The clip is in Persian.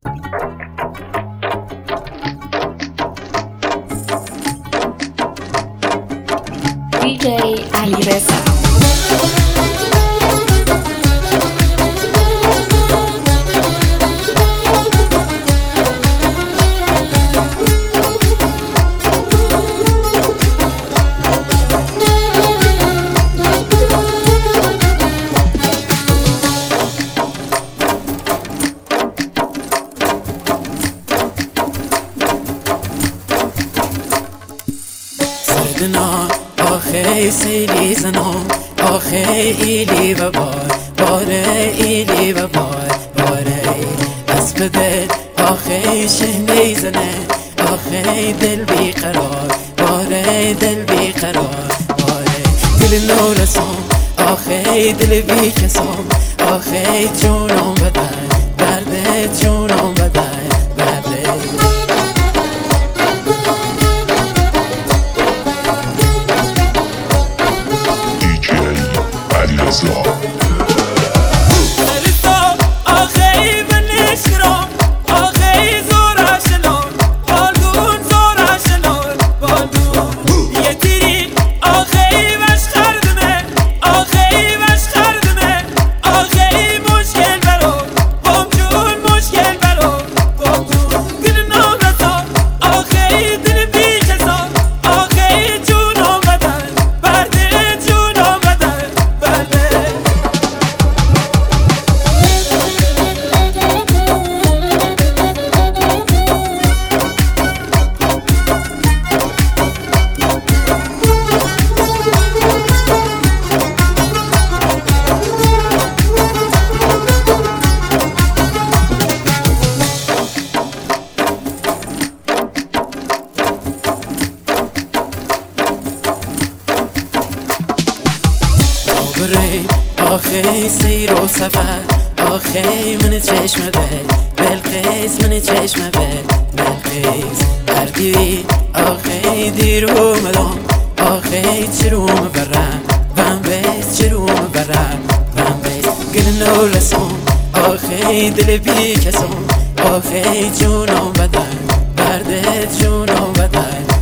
DJ علیرضا. سردنا آخه سیلی زنم آخه ایلی و باره ایلی و باره اسب دل آخه شهنی زنه آخه دل بی قرار باره دل بی قرار باره دل نورسم آخه دل بی کسم آخه جونم بدن درد جونم بدن درد آخه سیر و سفر آخه من چشم بلقیس من چشم بلقیس هردی آخه دیر اومدم آخه چروم برم بم بیس چروم برم بم بیس گل نورسم آخه دل بی کسم آخه جونم بدن برد جونم بدن